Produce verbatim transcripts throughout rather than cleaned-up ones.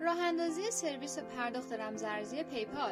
راه‌اندازی سرویس پرداخت رمزارزی پیپال.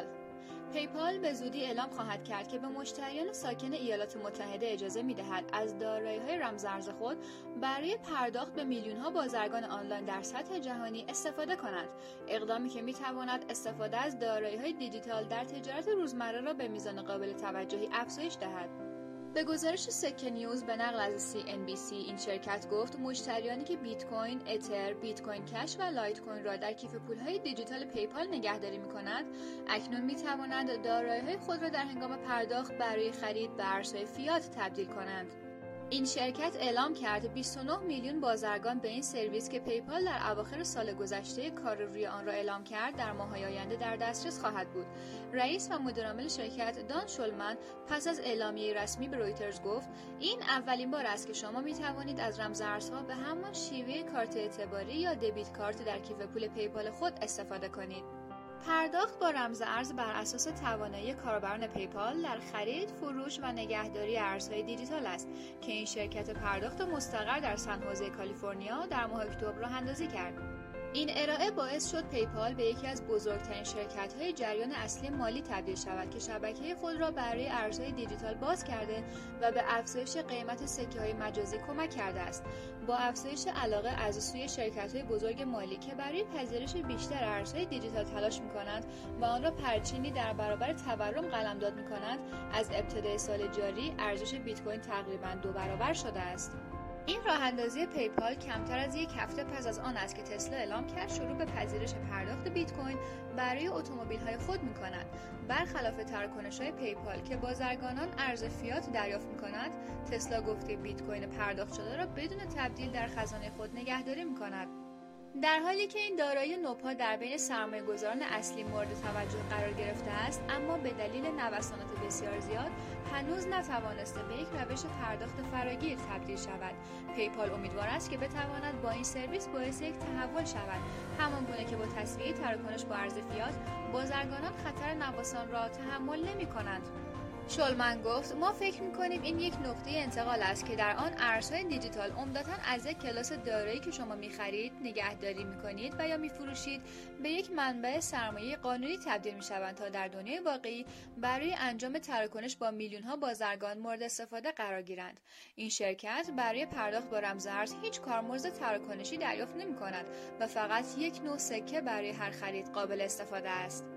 پیپال به زودی اعلام خواهد کرد که به مشتریان ساکن ایالات متحده اجازه می‌دهد از دارایی‌های رمزارز خود برای پرداخت به میلیون‌ها بازرگان آنلاین در سطح جهانی استفاده کنند. اقدامی که می‌تواند استفاده از دارایی‌های دیجیتال در تجارت روزمره را به میزان قابل توجهی افزایش دهد. به گزارش سکه نیوز به نقل از سی ان بی سی، این شرکت گفت مشتریانی که بیت کوین، اتر، بیت کوین کش و لایت کوین را در کیف پول‌های دیجیتال پیپال نگهداری می‌کنند، اکنون می‌توانند دارایی‌های خود را در هنگام پرداخت برای خرید به ارزهای فیات تبدیل کنند. این شرکت اعلام کرد بیست و نه میلیون بازرگان به این سرویس که پیپال در اواخر سال گذشته کار روی آن را اعلام کرد در ماه‌های آینده در دسترس خواهد بود. رئیس و مدیرعامل شرکت دان شولمن پس از اعلامیه رسمی به رویترز گفت این اولین بار است که شما می توانید از رمزارزها به همان شیوه کارت اعتباری یا دبیت کارت در کیف پول پیپال خود استفاده کنید. پرداخت با رمز ارز بر اساس توانایی کاربران پیپال در خرید، فروش و نگهداری ارزهای دیجیتال است که این شرکت پرداخت مستقر در سن خوزه کالیفرنیا در ماه اکتبر راه‌اندازی کرد. این ارائه باعث شد پیپال به یکی از بزرگترین شرکت‌های جریان اصلی مالی تبدیل شود که شبکه خود را برای ارزهای دیجیتال باز کرده و به افزایش قیمت سکه‌های مجازی کمک کرده است. با افزایش علاقه از سوی شرکت‌های بزرگ مالی که برای پذیرش بیشتر ارزهای دیجیتال تلاش می‌کنند و آن را پرچینی در برابر تورم قلمداد می‌کنند، از ابتدای سال جاری ارزش بیت کوین تقریباً دو برابر شده است. این راه‌اندازی پیپال کمتر از یک هفته پس از آن است که تسلا اعلام کرد شروع به پذیرش پرداخت بیت کوین برای اتومبیل‌های خود می‌کند. برخلاف تراکنش‌های پیپال که بازرگانان ارز فیات دریافت می‌کنند، تسلا گفته بیت کوین پرداخت شده را بدون تبدیل در خزانه خود نگهداری می‌کند. در حالی که این دارایی نوپا در بین سرمایه‌گذاران اصلی مورد توجه قرار گرفته است، اما به دلیل نوسانات بسیار زیاد هنوز نتوانسته به یک روش پرداخت فراگیر تبدیل شود. پیپال امیدوار است که بتواند با این سرویس باعث یک تحول شود، همانگونه که با تسویه تراکنش با ارز فیات بازرگانان خطر نوسان را تحمل نمی‌کنند. شولمن گفت ما فکر می‌کنیم این یک نقطه انتقال است که در آن ارزهای دیجیتال عمدتاً از یک کلاس دارایی که شما می‌خرید، نگهداری می‌کنید و یا می‌فروشید به یک منبع سرمایه قانونی تبدیل می‌شوند تا در دنیای واقعی برای انجام تراکنش با میلیون‌ها بازرگان مورد استفاده قرار گیرند. این شرکت برای پرداخت با رمز ارز هیچ کارمزد تراکنشی دریافت نمی‌کند و فقط یک نوع سکه برای هر خرید قابل استفاده است.